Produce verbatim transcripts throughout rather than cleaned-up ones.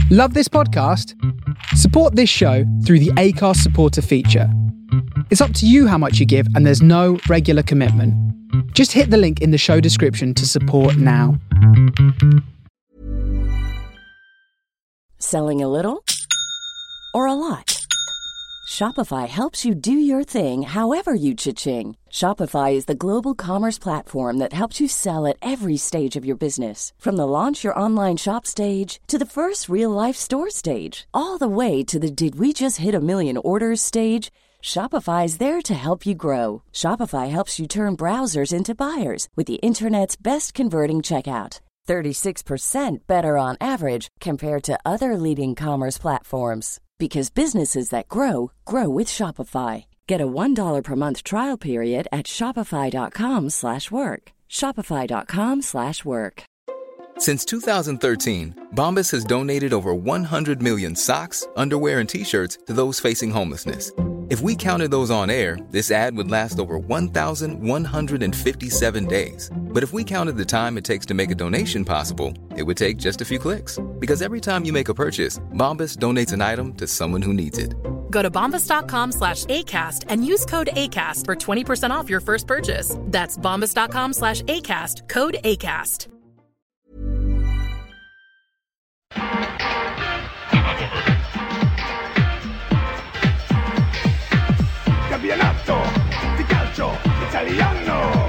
Love this podcast? Support this show through the Acast supporter feature. It's up to you how much you give, and there's no regular commitment. Just hit the link in the show description to support now. Selling a little or a lot? Shopify helps you do your thing however you cha-ching. Shopify is the global commerce platform that helps you sell at every stage of your business. From the launch your online shop stage to the first real-life store stage, all the way to the did we just hit a million orders stage. Shopify is there to help you grow. Shopify helps you turn browsers into buyers with the internet's best converting checkout. thirty-six percent better on average compared to other leading commerce platforms. Because businesses that grow, grow with Shopify. Get a one dollar per month trial period at shopify.com slash work. Shopify.com slash work. Since two thousand thirteen, Bombas has donated over one hundred million socks, underwear, and T-shirts to those facing homelessness. If we counted those on air, this ad would last over one thousand one hundred fifty-seven days. But if we counted the time it takes to make a donation possible, it would take just a few clicks. Because every time you make a purchase, Bombas donates an item to someone who needs it. Go to bombas.com slash ACAST and use code ACAST for twenty percent off your first purchase. That's bombas.com slash ACAST, code ACAST. Campionato di calcio italiano.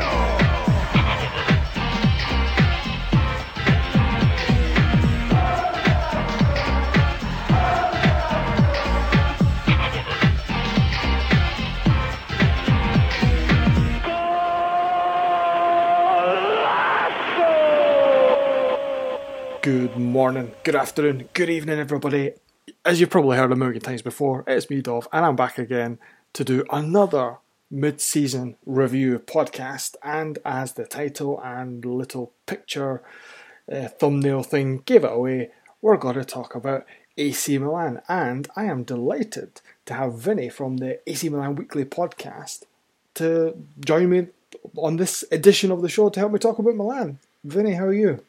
Good morning, good afternoon, good evening, everybody. As you've probably heard a million times before, it's me, Dov, and I'm back again to do another mid-season review podcast. And as the title and little picture uh, thumbnail thing gave it away, we're going to talk about A C Milan. And I am delighted to have Vinny from the A C Milan Weekly podcast to join me on this edition of the show to help me talk about Milan. Vinny, how are you?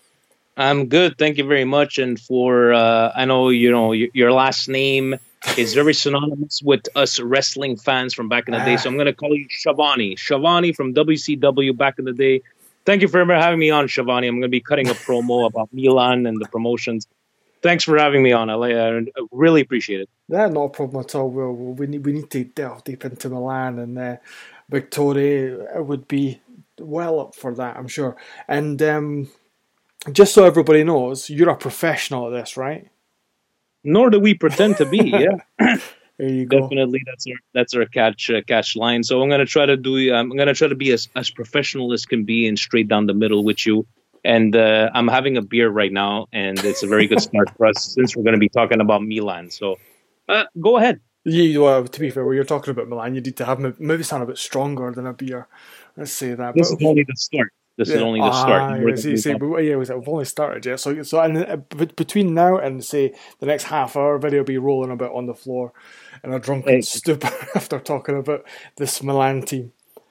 I'm good, thank you very much. And for uh, I know you know y- your last name is very synonymous with us wrestling fans from back in the day, so I'm going to call you Schiavone. Schiavone from W C W back in the day. Thank you for having me on, Schiavone. I'm going to be cutting a promo about Milan and the promotions. Thanks for having me on. I, I really appreciate it. Yeah, not a problem at all. Well, we need we need to delve deep into Milan, and uh, Victoria would be well up for that, I'm sure. And um, just so everybody knows, you're a professional at this, right? Nor do we pretend to be. Yeah, there you go. Definitely, that's our that's our catch uh, catch line. So I'm gonna try to do. I'm gonna try to be as as professional as can be and straight down the middle with you. And uh, I'm having a beer right now, and it's a very good start for us since we're going to be talking about Milan. So uh, go ahead. Yeah, well, to be fair, when you're talking about Milan, you need to have maybe sound a bit stronger than a beer. Let's say that. This but, is only the start. This yeah, is only the start. Ah, yeah, see, see, but, yeah, we've only started, yeah. So, so and, uh, between now and, say, the next half hour, video will be rolling about on the floor in a drunken hey. stupor after talking about this Milan team.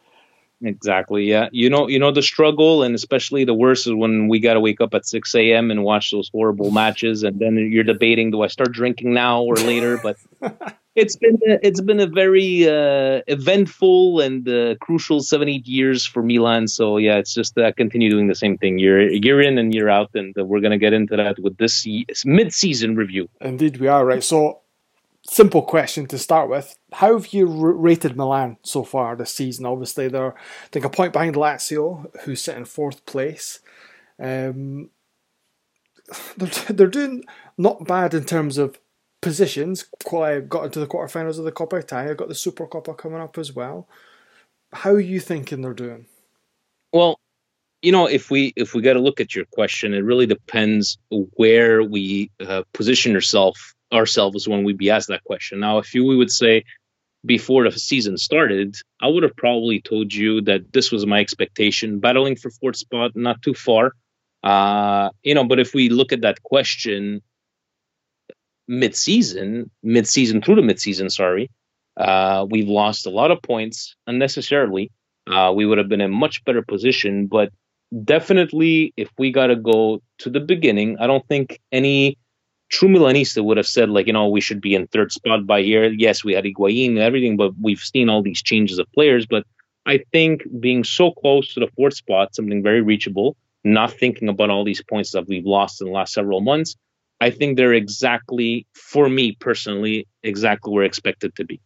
Exactly, yeah. You know, you know the struggle, and especially the worst is when we got to wake up at six a.m. and watch those horrible matches, and then you're debating, do I start drinking now or later? But it's been a, it's been a very uh, eventful and uh, crucial seven, eight years for Milan. So yeah, it's just uh, continue doing the same thing year year in and year out, and uh, we're gonna get into that with this mid-season review. Indeed, we are, right. So, simple question to start with. How have you r- rated Milan so far this season? Obviously, they're I think a point behind Lazio, who's sit in fourth place. Um, they're, they're doing not bad in terms of positions. Quite got into the quarterfinals of the Coppa Italia, got the Supercoppa coming up as well. How are you thinking they're doing? Well, you know, if we if we got to look at your question, it really depends where we uh, position ourselves ourselves when we be asked that question. Now, if you we would say before the season started, I would have probably told you that this was my expectation, battling for fourth spot, not too far. Uh, you know, but if we look at that question mid-season, mid-season through the mid-season, sorry, uh, we've lost a lot of points unnecessarily. Uh, we would have been in a much better position, but definitely if we got to go to the beginning, I don't think any true Milanista would have said, like, you know, we should be in third spot by here. Yes, we had Higuain and everything, but we've seen all these changes of players. But I think being so close to the fourth spot, something very reachable, not thinking about all these points that we've lost in the last several months, I think they're exactly, for me personally, exactly where expected to be.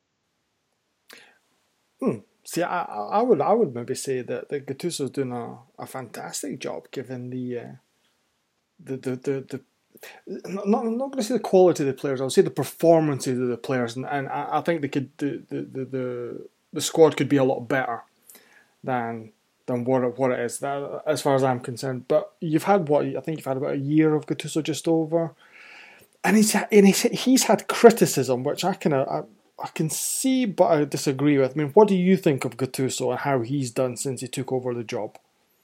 Hmm. See, I, I would I would maybe say that, that Gattuso's doing a, a fantastic job given the uh, the, the the the not not, not going to say the quality of the players. I'll say the performances of the players, and, and I, I think they could the, the, the, the, the squad could be a lot better than than what it, what it is. That, as far as I'm concerned. But you've had what I think you've had about a year of Gattuso just over, and he's and he's, he's had criticism, which I kind of. I, I can see, but I disagree with. I mean, what do you think of Gattuso and how he's done since he took over the job?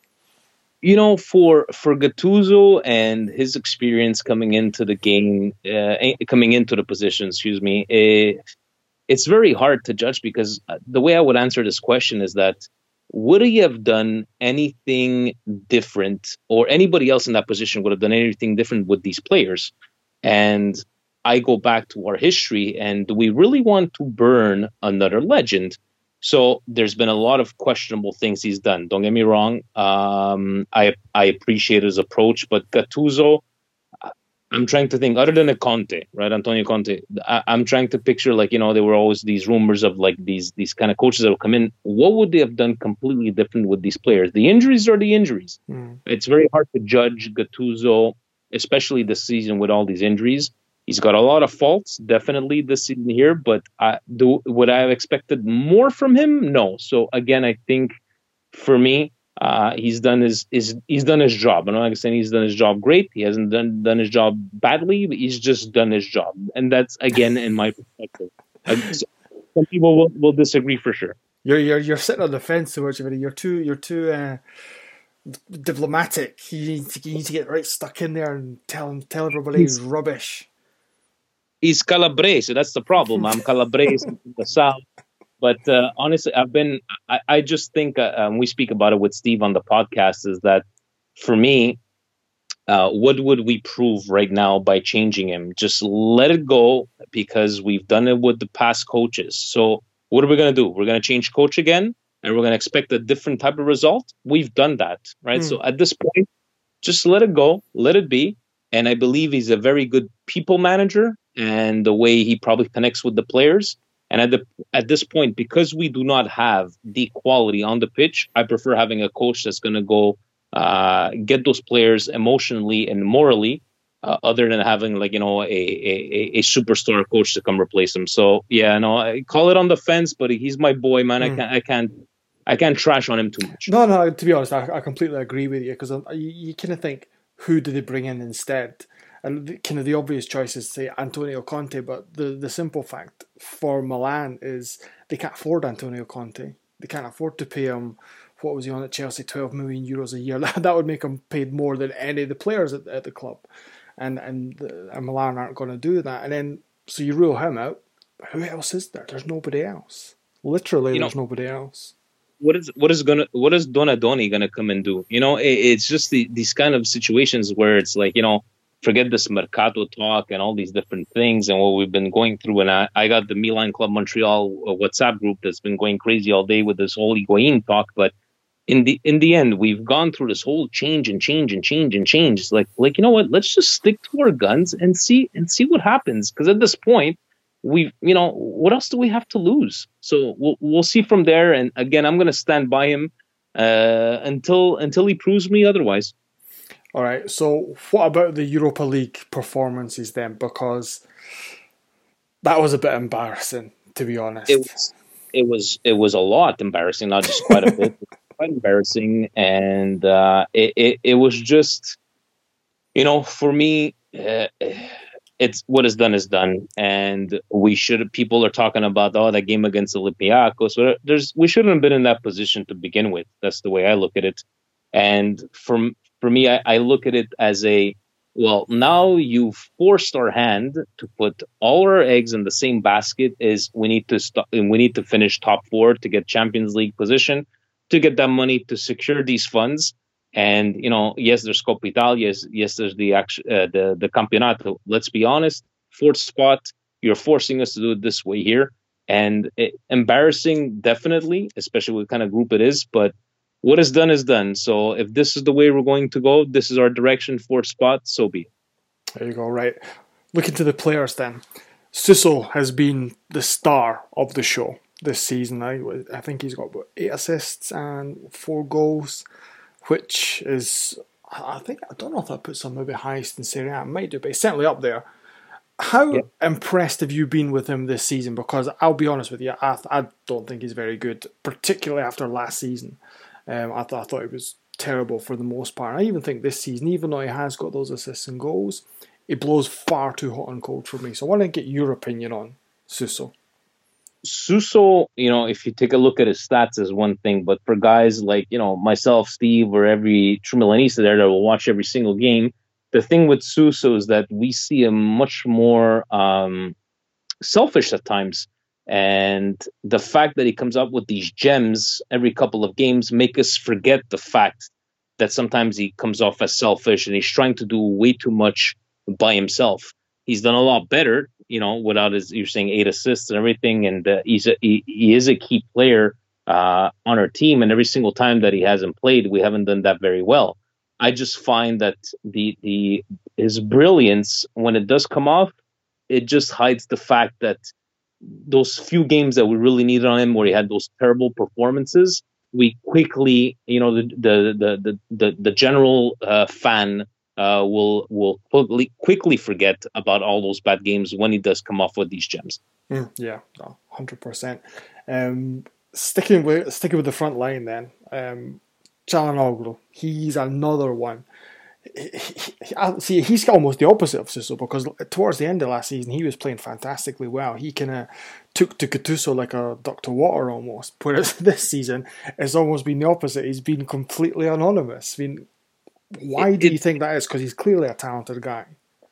You know, for for Gattuso and his experience coming into the game, uh, coming into the position, excuse me, it, it's very hard to judge because the way I would answer this question is that would he have done anything different, or anybody else in that position would have done anything different with these players? And I go back to our history, and do we really want to burn another legend? So there's been a lot of questionable things he's done. Don't get me wrong. Um, I I appreciate his approach, but Gattuso, I'm trying to think, other than a Conte, right? Antonio Conte, I, I'm trying to picture, like, you know, there were always these rumors of like these these kind of coaches that will come in. What would they have done completely different with these players? The injuries are the injuries. Mm. It's very hard to judge Gattuso, especially this season with all these injuries. He's got a lot of faults, definitely this season here, but I, do, would I have expected more from him? No. So again, I think for me, uh, he's done his, his he's done his job. I'm not saying he's done his job great. He hasn't done done his job badly, but he's just done his job, and that's again in my perspective. Uh, some people will, will disagree for sure. You're you're you're sitting on the fence so much of it. You're too you're too. Uh... diplomatic. You need, to, you need to get right stuck in there and tell tell everybody he's rubbish. He's Calabrese, that's the problem. I'm Calabrese in the south. But uh, honestly, I've been, I, I just think, uh, um, we speak about it with Steve on the podcast, is that for me, uh, what would we prove right now by changing him? Just let it go, because we've done it with the past coaches. So what are we going to do? We're going to change coach again, and we're going to expect a different type of result? We've done that, right? Mm. So at this point, just let it go, let it be. And I believe he's a very good people manager, and the way he probably connects with the players. And at the at this point, because we do not have the quality on the pitch, I prefer having a coach that's going to go uh, get those players emotionally and morally, uh, other than having, like, you know, a, a a superstar coach to come replace him. So yeah, no, I call it on the fence, but he's my boy, man. Mm. I can't I can't I can't trash on him too much. No, no. To be honest, I, I completely agree with you, because you, you kind of think, who do they bring in instead? And the, kind of the obvious choice is to say Antonio Conte, but the, the simple fact for Milan is they can't afford Antonio Conte. They can't afford to pay him, what was he on at Chelsea, twelve million euros a year. That would make him paid more than any of the players at, at the club. And and, the, and Milan aren't going to do that. And then, so you rule him out. Who else is there? There's nobody else. Literally, you there's know, nobody else. What is what is gonna what is Donadoni gonna come and do? You know, it, it's just the, these kind of situations where it's like, you know, forget this Mercato talk and all these different things and what we've been going through. And I, I got the Milan Club Montreal WhatsApp group that's been going crazy all day with this whole Higuain talk. But in the in the end, we've gone through this whole change and change and change and change. It's like like you know what? Let's just stick to our guns and see and see what happens. Because at this point, we you know what else do we have to lose? So we'll we'll see from there. And again, I'm going to stand by him uh, until until he proves me otherwise. All right, so what about the Europa League performances then? Because that was a bit embarrassing, to be honest. It was, it was, it was a lot embarrassing, not just quite a bit. Quite embarrassing, and uh, it, it, it was just, you know, for me, uh, it's what is done is done, and we should. People are talking about oh that game against Olympiacos. So there's we shouldn't have been in that position to begin with. That's the way I look at it, and from. For me, I, I look at it as a, well, now you've forced our hand to put all our eggs in the same basket. Is we need to stop, we need to finish top four to get Champions League position, to get that money to secure these funds. And, you know, yes, there's Coppa Italia, yes, yes, there's the, act- uh, the, the Campionato. Let's be honest, fourth spot, you're forcing us to do it this way here. And it, embarrassing, definitely, especially what kind of group it is. But what is done is done. So if this is the way we're going to go, this is our direction, fourth spot, so be it. There you go, right. Looking to the players then. Suso has been the star of the show this season. I, I think he's got about eight assists and four goals, which is, I think, I don't know if that puts him maybe highest in Serie A. It might do, but he's certainly up there. How yeah. impressed have you been with him this season? Because I'll be honest with you, I, I don't think he's very good, particularly after last season. Um, I, th- I thought it was terrible for the most part. I even think this season, even though he has got those assists and goals, it blows far too hot and cold for me. So I want to get your opinion on Suso. Suso, you know, if you take a look at his stats is one thing, but for guys like, you know, myself, Steve, or every true Milanista there that will watch every single game, the thing with Suso is that we see him much more um, selfish at times. And the fact that he comes up with these gems every couple of games make us forget the fact that sometimes he comes off as selfish and he's trying to do way too much by himself. He's done a lot better, you know, without his, you're saying eight assists and everything. And uh, he's a, he, he is a key player uh, on our team. And every single time that he hasn't played, we haven't done that very well. I just find that the the his brilliance, when it does come off, it just hides the fact that those few games that we really needed on him, where he had those terrible performances, we quickly, you know, the the the the the, the general uh, fan uh, will will quickly quickly forget about all those bad games when he does come off with these gems. Mm, yeah, one hundred percent. Um, sticking with sticking with the front line, then. Um, Calhanoglu, he's another one. He, he, he, see, he's almost the opposite of Suso, because towards the end of last season, he was playing fantastically well. He kind of took to Gattuso like a Doctor Water almost. Whereas this season, it's almost been the opposite. He's been completely anonymous. I mean, why it, do you it, think that is? Because he's clearly a talented guy.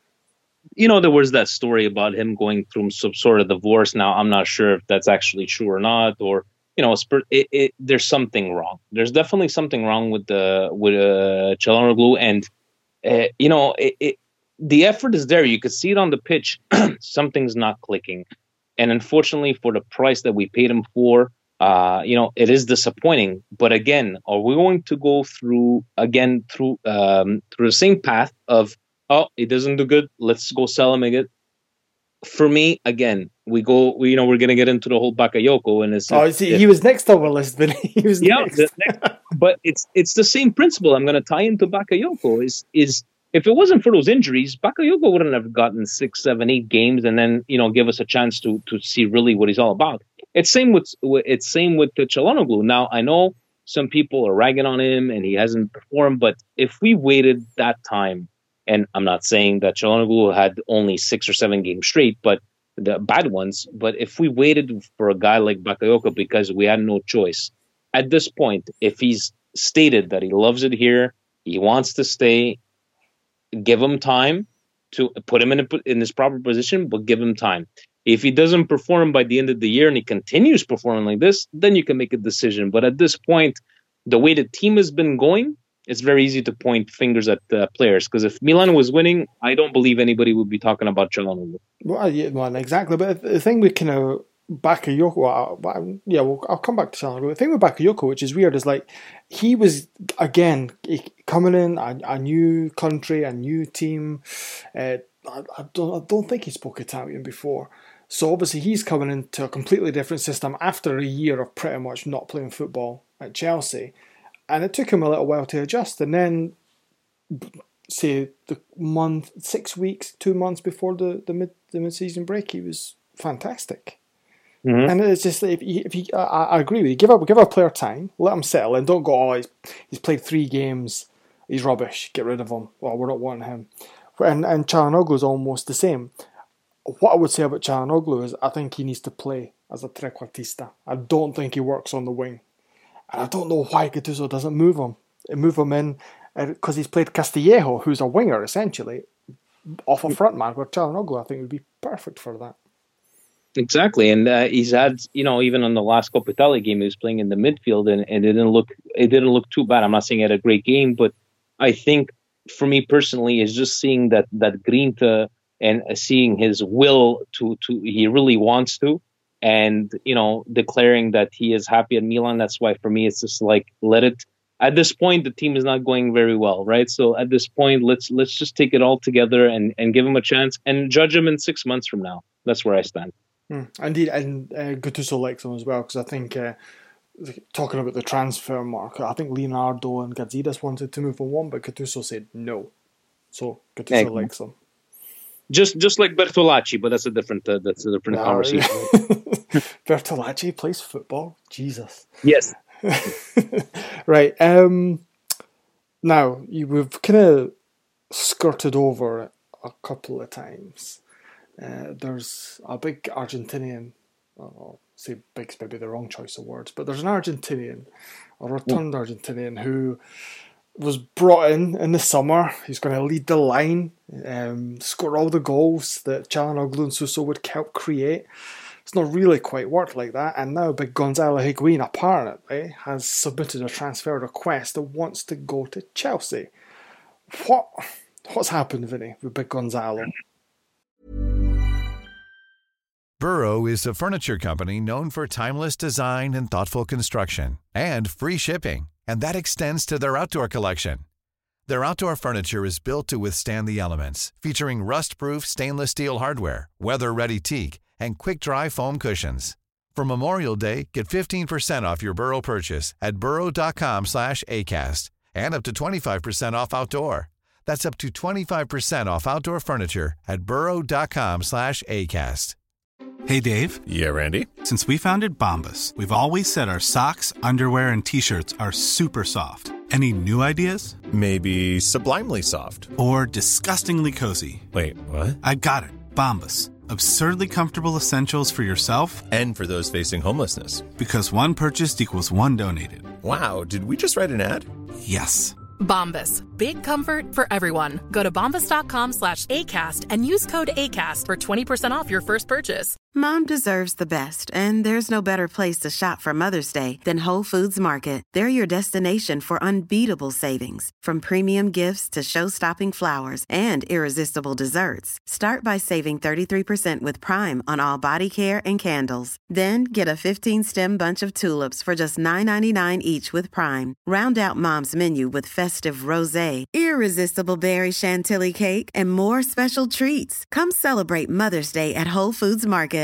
You know, there was that story about him going through some sort of divorce. Now, I'm not sure if that's actually true or not, or you know, it, it, there's something wrong. There's definitely something wrong with the with uh, Calhanoglu, and uh, you know, it, it, the effort is there. You could see it on the pitch. Something's not clicking, and unfortunately, for the price that we paid him for, uh, you know, it is disappointing. But again, are we going to go through again through um, through the same path of oh, it doesn't do good, let's go sell him again? For me, again, we go. We, you know, we're gonna get into the whole Bakayoko, and it's. Oh, see, he was next on our list, but he was yeah, next. The next, but it's it's the same principle. I'm gonna tie into Bakayoko. Is is if it wasn't for those injuries, Bakayoko wouldn't have gotten six, seven, eight games, and then you know give us a chance to to see really what he's all about. It's same with it's same with the Calhanoglu. Now I know some people are ragging on him, and he hasn't performed, but if we waited that time. And I'm not saying that Calhanoglu had only six or seven games straight, but the bad ones. But if we waited for a guy like Bakayoko because we had no choice, at this point, if he's stated that he loves it here, he wants to stay, give him time to put him in a, in his proper position, but give him time. If he doesn't perform by the end of the year and he continues performing like this, then you can make a decision. But at this point, the way the team has been going, it's very easy to point fingers at the players, because if Milan was winning, I don't believe anybody would be talking about Calhanoglu. Well, yeah, well, exactly. But the thing with kind of Bakayoko, well, yeah, well, I'll come back to Calhanoglu. The thing with Bakayoko, which is weird, is like he was again coming in a, a new country, a new team. Uh, I, I don't, I don't think he spoke Italian before. So obviously he's coming into a completely different system after a year of pretty much not playing football at Chelsea. And it took him a little while to adjust. And then, say, the month, six weeks, two months before the, the, mid, the mid-season break, he was fantastic. Mm-hmm. And it's just, if he, if he I, I agree with you, give a, give a player time, let him settle, and don't go, oh, he's, he's played three games, he's rubbish, get rid of him. Well, we're not wanting him. And, and Calhanoglu is almost the same. What I would say about Calhanoglu is I think he needs to play as a trequartista. I don't think he works on the wing. And I don't know why Gattuso doesn't move him. Move him in, because he's played Castillejo, who's a winger, essentially, off a front man, where Calhanoglu, I think, would be perfect for that. Exactly, and uh, he's had, you know, even on the last Coppa Italia game, he was playing in the midfield, and, and it didn't look it didn't look too bad. I'm not saying he had a great game, but I think for me personally, is just seeing that that grinta and uh, seeing his will to to he really wants to, and you know, declaring that he is happy at Milan. That's why for me, it's just like, let it. At this point, the team is not going very well, right? So at this point, let's let's just take it all together and and give him a chance and judge him in six months from now. That's where I stand. Mm, indeed, and uh, Gattuso likes him as well, because I think, uh, talking about the transfer market, I think Leonardo and Gazidis wanted to move on one, but Gattuso said no. So Gattuso yeah, likes him. Just just like Bertolacci, but that's a different uh, that's a different nah, conversation. Bertolacci plays football? Jesus. Yes. Right. Um, now, you, we've kind of skirted over it a couple of times. Uh, there's a big Argentinian, I'll say big's maybe the wrong choice of words, but there's an Argentinian, a returned mm. Argentinian who was brought in in the summer. He's going to lead the line, um, score all the goals that Calhanoglu and Suso would help create. It's not really quite worked like that, and now big Gonzalo Higuain apparently has submitted a transfer request that wants to go to Chelsea. What What's happened, Vinny, with big Gonzalo? Burrow is a furniture company known for timeless design and thoughtful construction, and free shipping, and that extends to their outdoor collection. Their outdoor furniture is built to withstand the elements, featuring rust-proof stainless steel hardware, weather-ready teak, and quick-dry foam cushions. For Memorial Day, get fifteen percent off your Burrow purchase at burrow.com slash ACAST and up to twenty-five percent off outdoor. That's up to twenty-five percent off outdoor furniture at burrow.com slash ACAST. Hey, Dave. Yeah, Randy. Since we founded Bombas, we've always said our socks, underwear, and T-shirts are super soft. Any new ideas? Maybe sublimely soft. Or disgustingly cozy. Wait, what? I got it. Bombas. Absurdly comfortable essentials for yourself and for those facing homelessness. Because one purchased equals one donated. Wow, did we just write an ad? Yes. Bombas. Big comfort for everyone. Go to bombas.com slash ACAST and use code ACAST for twenty percent off your first purchase. Mom deserves the best, and there's no better place to shop for Mother's Day than Whole Foods Market. They're your destination for unbeatable savings, from premium gifts to show-stopping flowers and irresistible desserts. Start by saving thirty-three percent with Prime on all body care and candles. Then get a fifteen-stem bunch of tulips for just nine ninety-nine each with Prime. Round out Mom's menu with festive rosé, irresistible berry chantilly cake, and more special treats. Come celebrate Mother's Day at Whole Foods Market.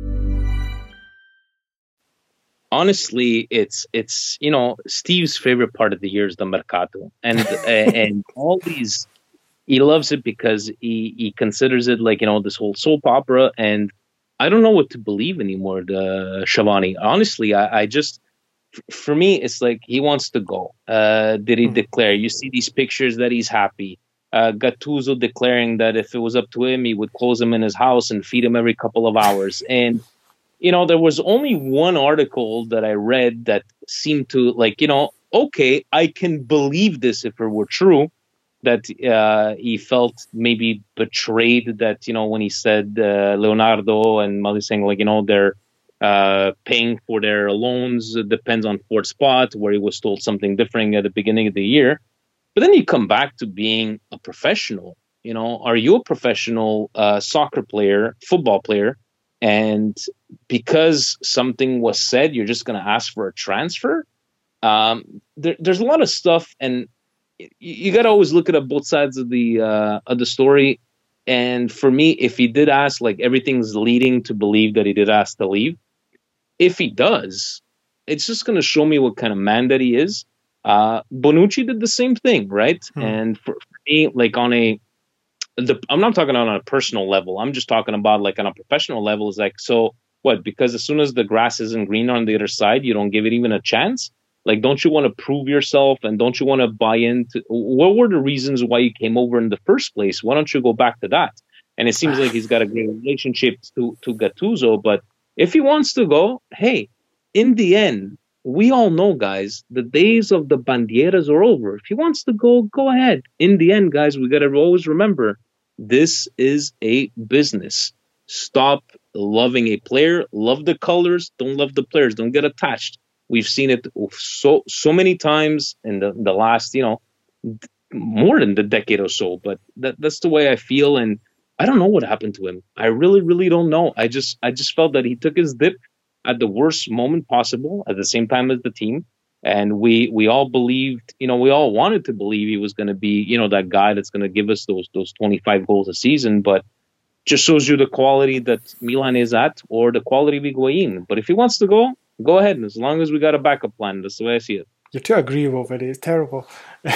Honestly, it's it's you know, Steve's favorite part of the year is the mercato, and uh, and all these, he loves it because he he considers it like, you know, this whole soap opera, and I don't know what to believe anymore. The Schiavone, honestly, I, I just for me it's like he wants to go. Uh, did he declare? You see these pictures that he's happy. Uh, Gattuso declaring that if it was up to him, he would close him in his house and feed him every couple of hours. And, you know, there was only one article that I read that seemed to, like, you know, okay, I can believe this if it were true, that uh, he felt maybe betrayed, that, you know, when he said uh, Leonardo and Mali saying, like, you know, they're uh, paying for their loans, it depends on fourth spot, where he was told something different at the beginning of the year. But then you come back to being a professional. You know, are you a professional uh, soccer player, football player, and because something was said, you're just going to ask for a transfer? Um, there, there's a lot of stuff, and you, you got to always look at both sides of the uh, of the story. And for me, if he did ask, like, everything's leading to believe that he did ask to leave. If he does, it's just going to show me what kind of man that he is. Uh, Bonucci did the same thing, right? Hmm. And for, for me, like on a, the, I'm not talking on a personal level. I'm just talking about like on a professional level. Is like, so what? Because as soon as the grass isn't green on the other side, you don't give it even a chance. Like, don't you want to prove yourself, and don't you want to buy into? What were the reasons why you came over in the first place? Why don't you go back to that? And it seems like he's got a great relationship to to Gattuso, but if he wants to go, hey, in the end, we all know, guys, the days of the bandieras are over. If he wants to go, go ahead. In the end, guys, we got to always remember, this is a business. stop loving a player, love the colors, don't love the players, don't get attached. We've seen it so so many times in the, the last, you know, more than the decade or so, but that, that's the way I feel. And I don't know what happened to him. I really, really don't know. I just I just felt that he took his dip at the worst moment possible at the same time as the team. And we we all believed, you know, we all wanted to believe he was going to be, you know, that guy that's going to give us those those twenty-five goals a season. But just shows you the quality that Milan is at, or the quality of Higuain. But if he wants to go, go ahead. As long as we got a backup plan, that's the way I see it. You're too agreeable, Vinny. It's terrible.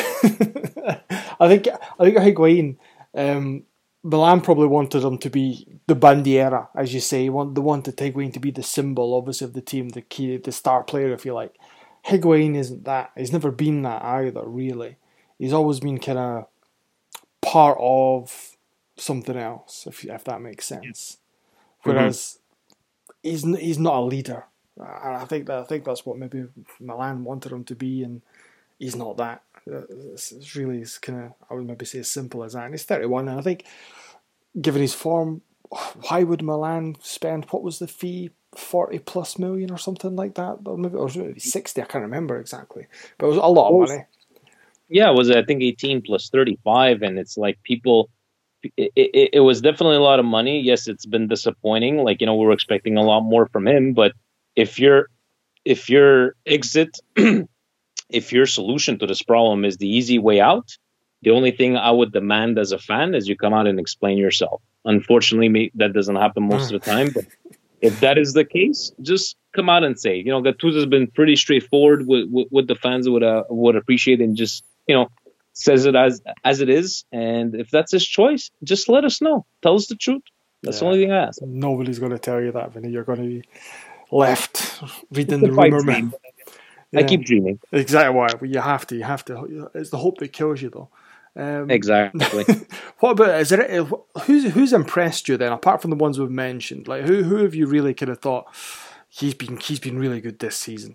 I think I think Higuain, um, Milan probably wanted him to be the bandiera, as you say. Want They wanted Higuain to be the symbol, obviously, of the team, the key, the star player, if you like. Higuain isn't that. He's never been that either, really. He's always been kind of part of something else, if if that makes sense. Whereas mm-hmm. he's he's not a leader. And I think that I think that's what maybe Milan wanted him to be, and he's not that. It's, it's really it's kind of, I would maybe say, as simple as that. And he's thirty-one, and I think, given his form, why would Milan spend, what was the fee, forty plus million or something like that? Or maybe, or maybe sixty, I can't remember exactly. But it was a lot of money. Yeah, it was, I think, eighteen plus thirty-five, and it's like people, it, it, it was definitely a lot of money. Yes, it's been disappointing. Like, you know, we were expecting a lot more from him, but if your if your exit, if your solution to this problem is the easy way out, the only thing I would demand as a fan is you come out and explain yourself. Unfortunately, me, that doesn't happen most of the time. But if that is the case, just come out and say, you know, Gattuso has been pretty straightforward with, with, with the fans would uh, would appreciate, and just, you know, says it as as it is. And if that's his choice, just let us know. Tell us the truth. That's yeah. the only thing I ask. Nobody's going to tell you that, Vinny. You're going to be left reading the rumor mill. Yeah. I keep dreaming. Exactly why. Well, you have to. You have to. It's the hope that kills you, though. Um, exactly. What about, is there who's who's impressed you then, apart from the ones we've mentioned? Like who who have you really kind of thought he's been he's been really good this season?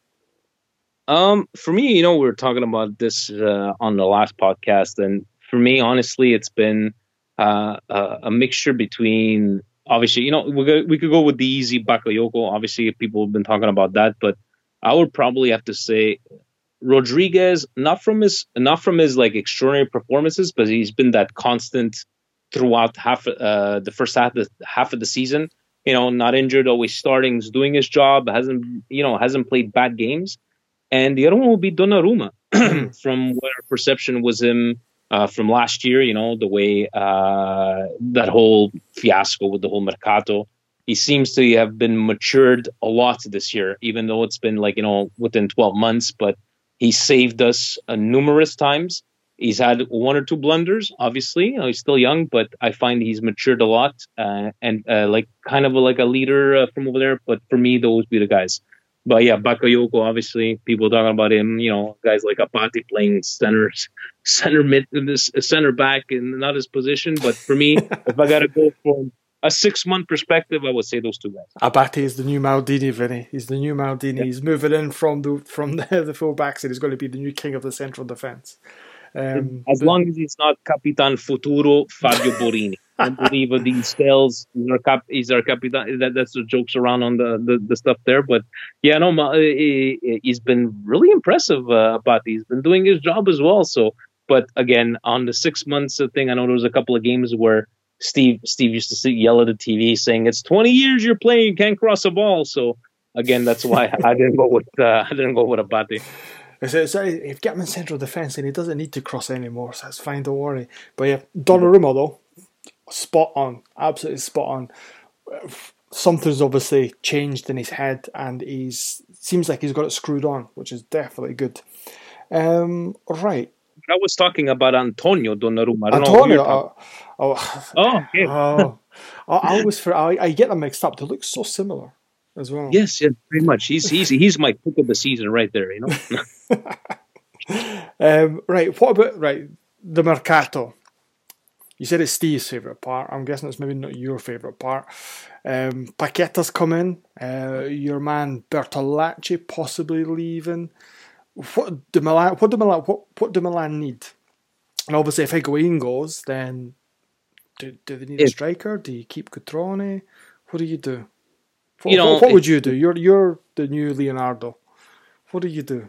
Um, for me, you know, we were talking about this uh, on the last podcast, and for me, honestly, it's been uh, a, a mixture between. Obviously, you know, we go, we could go with the easy Bakayoko. Obviously, people have been talking about that, but I would probably have to say Rodriguez, not from his not from his like extraordinary performances, but he's been that constant throughout half uh, the first half of the, half of the season. You know, not injured, always starting, is doing his job, hasn't you know hasn't played bad games. And the other one will be Donnarumma, from what our perception was him. Uh, from last year, you know, the way uh, that whole fiasco with the whole Mercato, he seems to have been matured a lot this year, even though it's been like, you know, within twelve months, but he saved us uh, numerous times. He's had one or two blunders, obviously. You know, he's still young, but I find he's matured a lot uh, and uh, like kind of a, like a leader uh, from over there. But for me, those be the guys. But yeah, Bakayoko, obviously, people talking about him, you know, guys like Apati playing center, center mid, center back, and not his position. But for me, if I got to go from a six-month perspective, I would say those two guys. Abate is the new Maldini, Vinny. He's the new Maldini. Yeah. He's moving in from the from the, the full backs, and he's going to be the new king of the central defence. Um, as but, long as he's not Capitan Futuro Fabio Borini. I believe these spells, he's our, cap, he's our Capitan. That, that's the jokes around on the, the, the stuff there. But yeah, no, he, he's been really impressive, uh, Abate. He's been doing his job as well. So, but again, on the six months thing, I know there was a couple of games where Steve Steve used to sit, yell at the T V saying, "It's twenty years you're playing, you can't cross a ball." So again, that's why I didn't go with uh, I didn't go with Abate. So, so if you get him in central defence, and he doesn't need to cross anymore, so that's fine. Don't worry. But yeah, Donnarumma though, spot on, absolutely spot on. Something's obviously changed in his head, and he's seems like he's got it screwed on, which is definitely good. Um, right. I was talking about Antonio Donnarumma. I don't Antonio, know uh, oh, oh, okay. oh, I, I always for I, I get them mixed up. They look so similar as well. Yes, yeah, pretty much. He's he's he's my pick of the season right there. You know. um, right. What about right the Mercato? You said it's Steve's favourite part. I'm guessing it's maybe not your favourite part. Um, Paqueta's come in. Uh, your man Bertolacci possibly leaving. What do Milan? What do Milan? What, what do Milan need? And obviously, if Higuain goes, then Do, do they need if, a striker? Do you keep Cutrone? What do you do? What, you know, what, what would if, you do? You're you're the new Leonardo. What do you do?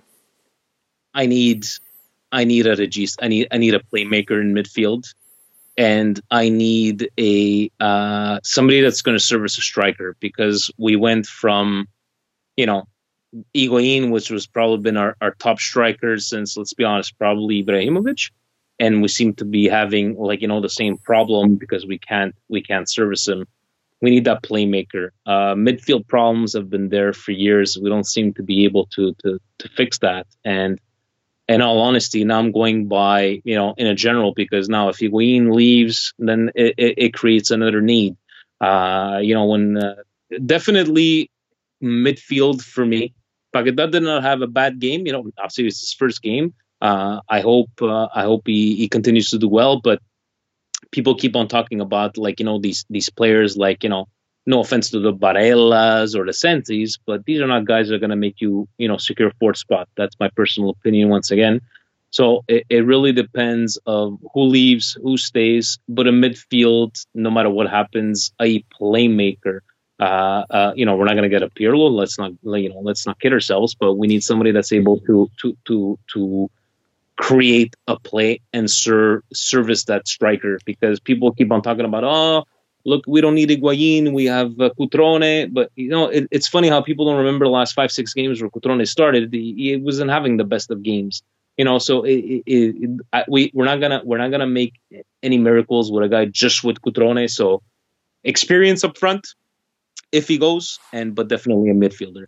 I need, I need a regis. I need, I need a playmaker in midfield, and I need a uh, somebody that's going to serve as a striker, because we went from, you know, Higuaín, which was probably been our, our top striker since, let's be honest, probably Ibrahimovic, and we seem to be having, like, you know, the same problem because we can't we can't service him. We need that playmaker. Uh, midfield problems have been there for years. We don't seem to be able to to to fix that. And in all honesty, now I'm going by, you know, in a general, because now if Higuaín leaves, then it, it, it creates another need. Uh, you know, when uh, definitely midfield for me. Paquetá did not have a bad game. You know, obviously it's his first game. Uh, I hope uh, I hope he, he continues to do well, but people keep on talking about, like, you know, these these players, like, you know, no offense to the Barellas or the Sentis, but these are not guys that are going to make you, you know, secure fourth spot. That's my personal opinion once again. So it, it really depends of who leaves, who stays, but in midfield, no matter what happens, a playmaker. Uh, uh, you know, we're not going to get a Pirlo. Let's not, you know, let's not kid ourselves, but we need somebody that's able to, to, to, to, create a play and ser- service that striker, because people keep on talking about, oh, look, we don't need Higuaín, we have uh, Cutrone, but, you know, it, it's funny how people don't remember the last five, six games where Cutrone started. He, he wasn't having the best of games, you know. So it, it, it, I, we we're not gonna we're not gonna make any miracles with a guy just with Cutrone. So experience up front if he goes, and but definitely a midfielder.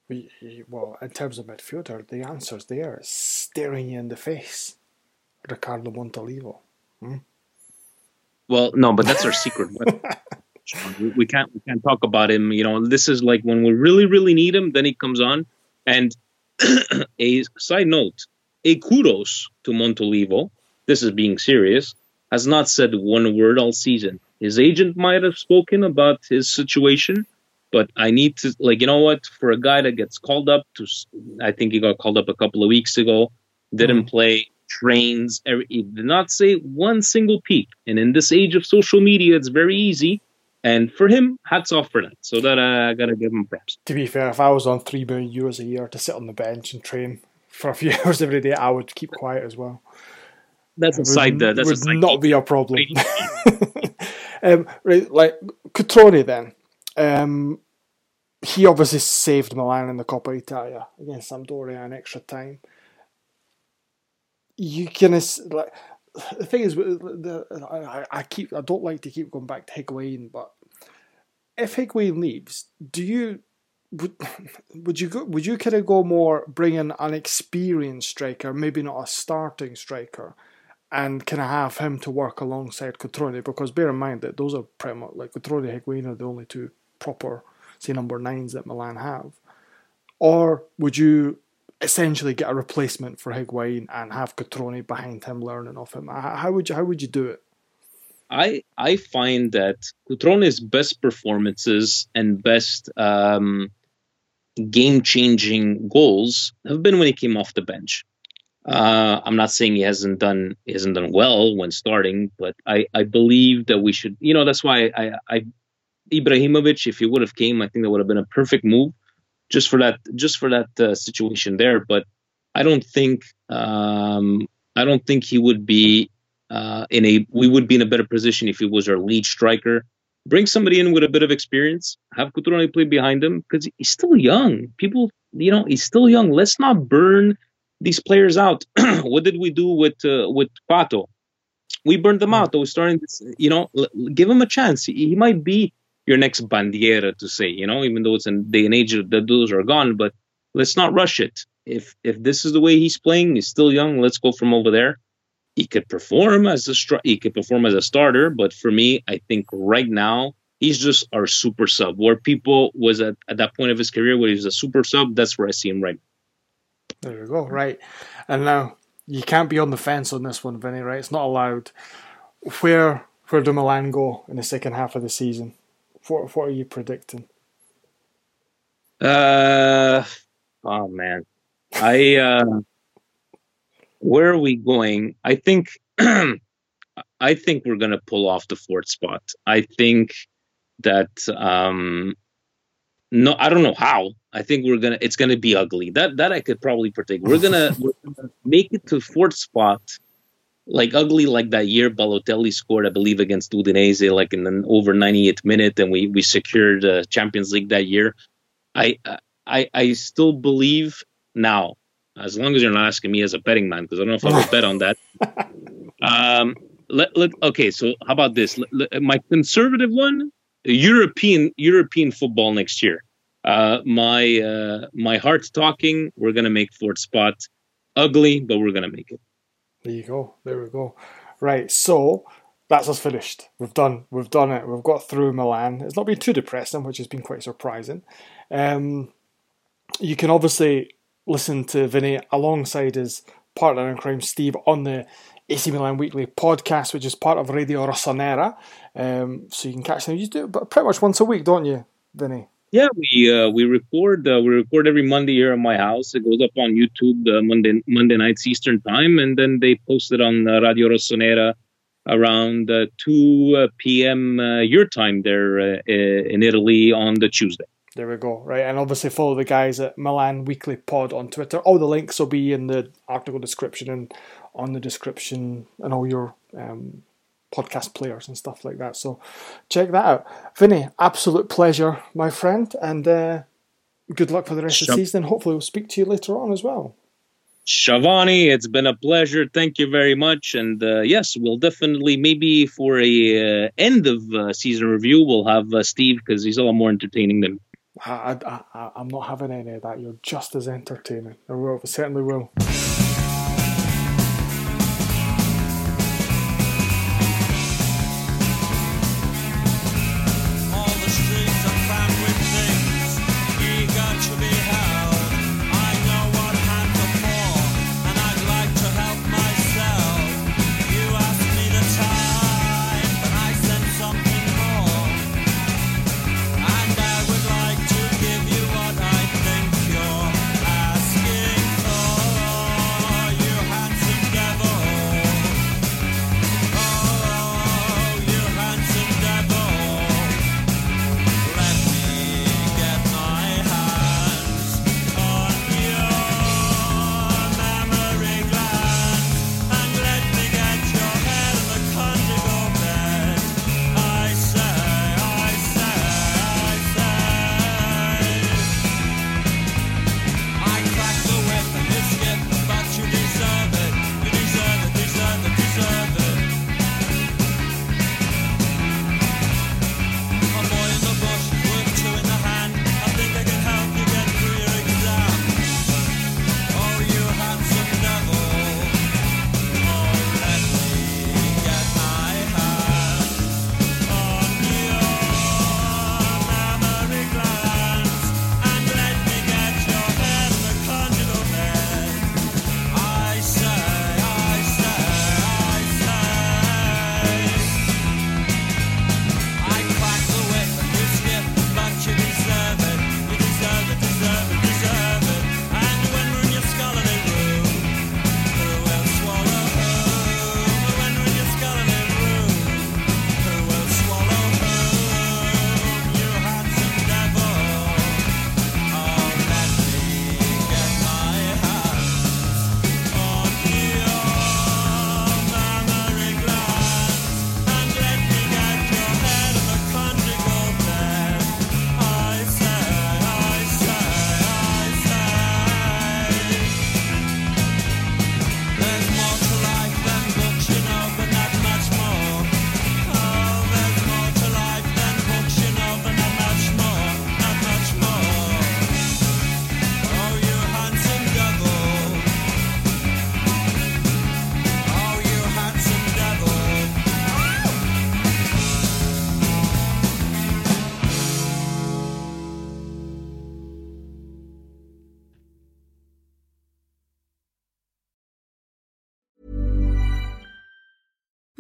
Well, in terms of midfielder, the answer's there. It's staring you in the face. Ricardo Montolivo. Hmm? Well, no, but that's our secret weapon. we, we can't we can't talk about him. You know, this is like when we really, really need him, then he comes on. And a side note, a kudos to Montolivo, this is being serious, has not said one word all season. His agent might have spoken about his situation, but I need to, like, you know what, for a guy that gets called up to, I think he got called up a couple of weeks ago, didn't mm. play, trains, every, he did not say one single peep. And in this age of social media, it's very easy. And for him, hats off for that. So that uh, I got to give him props. To be fair, if I was on three million euros a year to sit on the bench and train for a few hours every day, I would keep quiet as well. That's a would, side. Uh, that's would a side not be a problem. um, right, like Cutrone then. Um, he obviously saved Milan in the Coppa Italia against Sampdoria in extra time. You can like the thing is, the, I, I keep I don't like to keep going back to Higuaín, but if Higuaín leaves, do you would would you go would you kind of go more bring in an experienced striker, maybe not a starting striker, and kind of have him to work alongside Cutrone? Because bear in mind that those are pretty much like Cutrone and Higuaín are the only two proper, say, number nines that Milan have. Or would you essentially get a replacement for Higuaín and have Cutrone behind him learning off him? How would you how would you do it? I I find that Cutrone's best performances and best um, game-changing goals have been when he came off the bench. Uh, I'm not saying he hasn't done he hasn't done well when starting, but I, I believe that we should, you know, that's why I, I Ibrahimovic, if he would have came, I think that would have been a perfect move just for that just for that uh, situation there. But I don't think um, I don't think he would be uh, in a we would be in a better position if he was our lead striker. Bring somebody in with a bit of experience, have Cutrone play behind him, because he's still young. People, you know, he's still young. Let's not burn these players out. What did we do with uh, with Pato? We burned them out. We're starting this, you know, l- give him a chance. He, he might be your next Bandiera, to say, you know, even though it's a day and age that those are gone, but let's not rush it. If if this is the way he's playing, he's still young, let's go from over there. He could perform as a stri- he could perform as a starter, but for me, I think right now he's just our super sub. Where people was at, at that point of his career where he was a super sub, that's where I see him right now. There you go, right. And now you can't be on the fence on this one, Vinny, right? It's not allowed. Where where do Milan go in the second half of the season? What what are you predicting? Uh oh man. I uh where are we going? I think I think we're going to pull off the fourth spot. I think that um, no, I don't know how. I think we're gonna. It's gonna be ugly. That that I could probably predict. We're gonna, we're gonna make it to fourth spot, like ugly, like that year Balotelli scored, I believe, against Udinese, like in the over ninety-eighth minute, and we we secured the uh, Champions League that year. I I I still believe now, as long as you're not asking me as a betting man, because I don't know if I would bet on that. Um. Let, let okay. So how about this? Let, let, my conservative one. European European football next year. Uh, my uh, my heart's talking. We're gonna make fourth spot. Ugly, but we're gonna make it. There you go. There we go. Right. So that's us finished. We've done. We've done it. We've got through Milan. It's not been too depressing, which has been quite surprising. Um, you can obviously listen to Vinny alongside his partner in crime, Steve, on the A C Milan Weekly podcast, which is part of Radio Rossonera. Um, so you can catch them. You do it pretty much once a week, don't you, Vinny? Yeah, we uh, we record uh, we record every Monday here at my house. It goes up on YouTube uh, Monday Monday nights Eastern time, and then they post it on uh, Radio Rossonera around uh, two p.m. Uh, your time there uh, in Italy on the Tuesday. There we go. Right, and obviously follow the guys at Milan Weekly Pod on Twitter. All the links will be in the article description and on the description and all your um, podcast players and stuff like that. So check that out. Vinny, absolute pleasure, my friend, and uh, good luck for the rest Sh- of the season. Hopefully we'll speak to you later on as well. Shavani, it's been a pleasure. Thank you very much. And uh, yes, we'll definitely, maybe for a uh, end of uh, season review, we'll have uh, Steve, because he's a lot more entertaining than me. I, I, I, I'm not having any of that. You're just as entertaining. I will, I certainly will.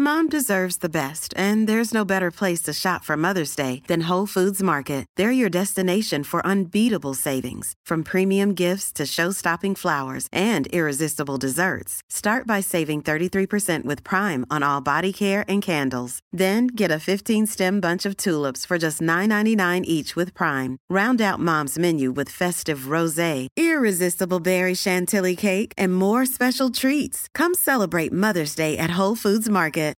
Mom deserves the best, and there's no better place to shop for Mother's Day than Whole Foods Market. They're your destination for unbeatable savings, from premium gifts to show-stopping flowers and irresistible desserts. Start by saving thirty-three percent with Prime on all body care and candles. Then get a fifteen-stem bunch of tulips for just nine ninety-nine each with Prime. Round out Mom's menu with festive rosé, irresistible berry chantilly cake, and more special treats. Come celebrate Mother's Day at Whole Foods Market.